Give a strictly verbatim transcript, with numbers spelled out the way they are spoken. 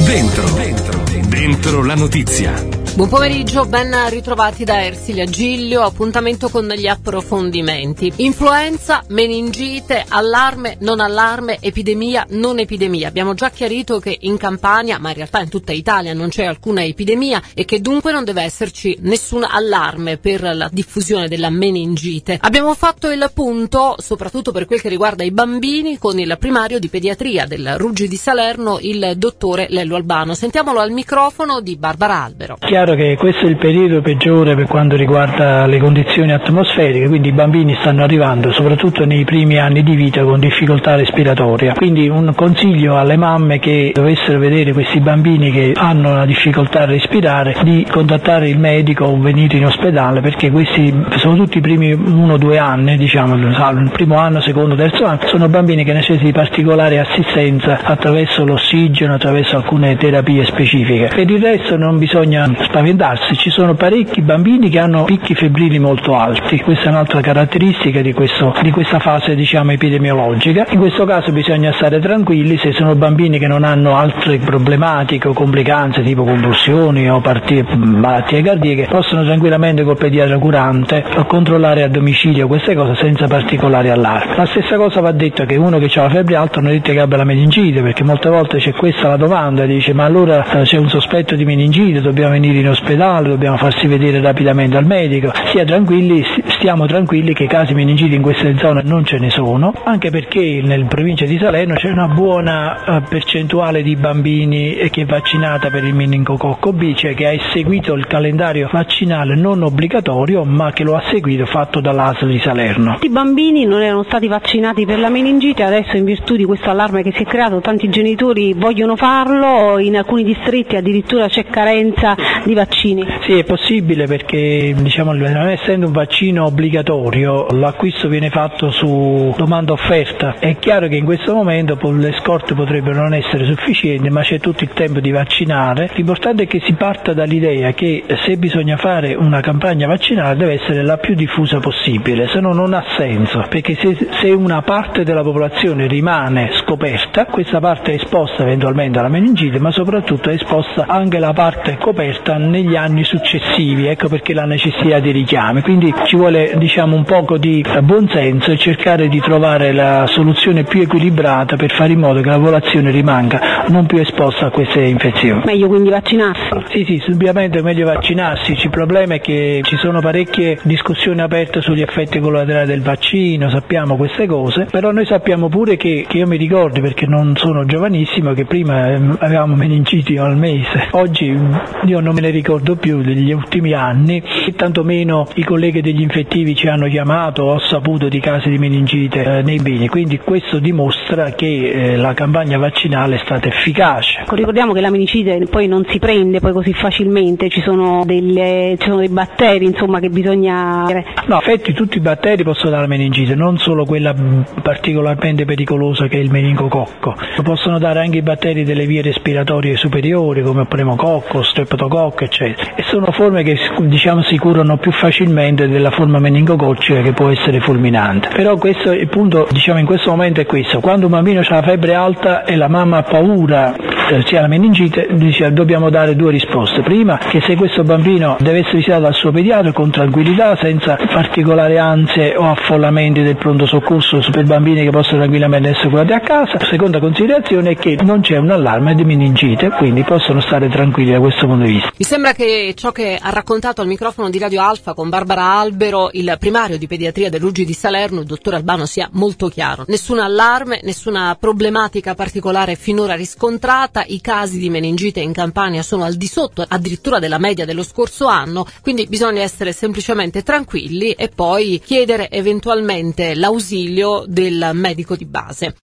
Dentro, dentro, dentro la notizia. Buon pomeriggio, ben ritrovati da Ersilia Giglio, appuntamento con gli approfondimenti. Influenza, meningite, allarme, non allarme, epidemia, non epidemia. Abbiamo già chiarito che in Campania, ma in realtà in tutta Italia, non c'è alcuna epidemia e che dunque non deve esserci nessun allarme per la diffusione della meningite. Abbiamo fatto il punto, soprattutto per quel che riguarda i bambini, con il primario di pediatria del Ruggi di Salerno, il dottore Lello Albano. Sentiamolo al microfono di Barbara Albero. Chiaro che questo è il periodo peggiore per quanto riguarda le condizioni atmosferiche, quindi i bambini stanno arrivando soprattutto nei primi anni di vita con difficoltà respiratoria, quindi un consiglio alle mamme che dovessero vedere questi bambini che hanno una difficoltà a respirare di contattare il medico o venire in ospedale, perché questi sono tutti i primi uno o due anni, diciamo il primo anno, secondo, terzo anno, sono bambini che necessitano di particolare assistenza attraverso l'ossigeno, attraverso alcune terapie specifiche. Per il resto non bisogna spaventarsi, ci sono parecchi bambini che hanno picchi febbrili molto alti, questa è un'altra caratteristica di, questo, di questa fase diciamo epidemiologica. In questo caso bisogna stare tranquilli, se sono bambini che non hanno altre problematiche o complicanze tipo convulsioni o partie, malattie cardiache, possono tranquillamente col pediatra curante controllare a domicilio queste cose senza particolare allarme. La stessa cosa va detto che uno che ha la febbre alta non dite che abbia la meningite, perché molte volte c'è questa la domanda, dice ma allora eh, c'è un sospetto di meningite, dobbiamo venire in ospedale, dobbiamo farsi vedere rapidamente al medico. Stia tranquilli, stiamo tranquilli che casi meningiti in queste zone non ce ne sono, anche perché nel provincia di Salerno c'è una buona uh, percentuale di bambini che è vaccinata per il meningococco B, cioè che ha seguito il calendario vaccinale non obbligatorio, ma che lo ha seguito fatto dall'A S L di Salerno. I bambini non erano stati vaccinati per la meningite, adesso in virtù di questo allarme che si è creato tanti genitori vogliono farlo, in alcuni distretti addirittura c'è carenza di vaccini. Sì, è possibile perché diciamo non essendo un vaccino obbligatorio l'acquisto viene fatto su domanda offerta. È chiaro che in questo momento le scorte potrebbero non essere sufficienti, ma c'è tutto il tempo di vaccinare. L'importante è che si parta dall'idea che se bisogna fare una campagna vaccinale deve essere la più diffusa possibile, se no non ha senso, perché se, se una parte della popolazione rimane scoperta, questa parte è esposta eventualmente alla meningite, ma soprattutto è esposta anche la parte coperta negli anni successivi, ecco perché la necessità di richiami. Quindi ci vuole diciamo un poco di buonsenso e cercare di trovare la soluzione più equilibrata per fare in modo che la popolazione rimanga non più esposta a queste infezioni. Meglio quindi vaccinarsi? Sì, sì, ovviamente è meglio vaccinarsi. Il problema è che ci sono parecchie discussioni aperte sugli effetti collaterali del vaccino, sappiamo queste cose, però noi sappiamo pure che, che io mi ricordo, perché non sono giovanissimo, che prima avevamo meningiti al mese, oggi io non me ne ricordo più degli ultimi anni, e tantomeno i colleghi degli infettivi ci hanno chiamato, ho saputo di casi di meningite eh, nei beni, quindi questo dimostra che eh, la campagna vaccinale è stata efficace. Ricordiamo che la meningite poi non si prende poi così facilmente, ci sono, delle, ci sono dei batteri insomma che bisogna... No, infatti tutti i batteri possono dare la meningite, non solo quella particolarmente pericolosa che è il meningococco, lo possono dare anche i batteri delle vie respiratorie superiori come il pneumococco, streptococco eccetera, e sono forme che diciamo si curano più facilmente della forma meningococcica che può essere fulminante. Però questo il punto diciamo in questo momento è questo: quando un bambino ha la febbre alta e la mamma ha paura sia la meningite, dice, dobbiamo dare due risposte. Prima, che se questo bambino deve essere visitato dal suo pediatra con tranquillità, senza particolari ansie o affollamenti del pronto soccorso per bambini che possono tranquillamente essere curati a casa. La seconda considerazione è che non c'è un allarme di meningite, quindi possono stare tranquilli da questo punto di vista. Mi sembra che ciò che ha raccontato al microfono di Radio Alfa con Barbara Albero, il primario di pediatria del Ruggi di Salerno, il dottor Albano, sia molto chiaro. Nessun allarme, nessuna problematica particolare finora riscontrata, i casi di meningite in Campania sono al di sotto addirittura della media dello scorso anno, quindi bisogna essere semplicemente tranquilli e poi chiedere eventualmente l'ausilio del medico di base.